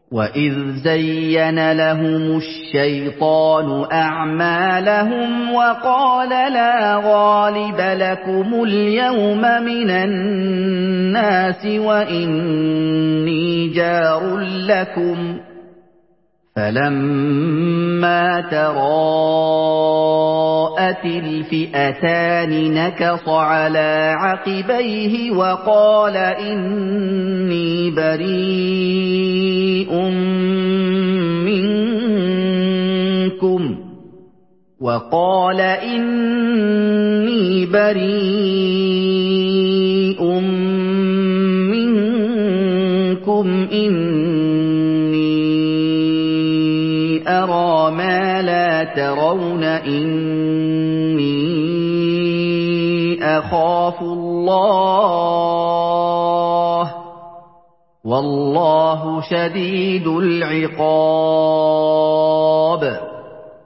وَإِذْ زَيَّنَ لَهُمُ الشَّيْطَانُ أَعْمَالَهُمْ وَقَالَ لَا غَالِبَ لَكُمُ الْيَوْمَ مِنَ النَّاسِ وَإِنِّي جَارٌ لَّكُمْ ۖ فَلَمَّا تَرَاءَتِ الْفِئَتَانِ نَكَصَ عَلَىٰ عَقِبَيْهِ وَقَالَ إِنِّي بَرِيءٌ مِّنكُمْ إِنِّي أَرَىٰ مَا لَا تَرَوْنَ إِنِّي أَخَافُ اللَّهَ ۚ وَاللَّهُ شَدِيدُ الْعِقَابِ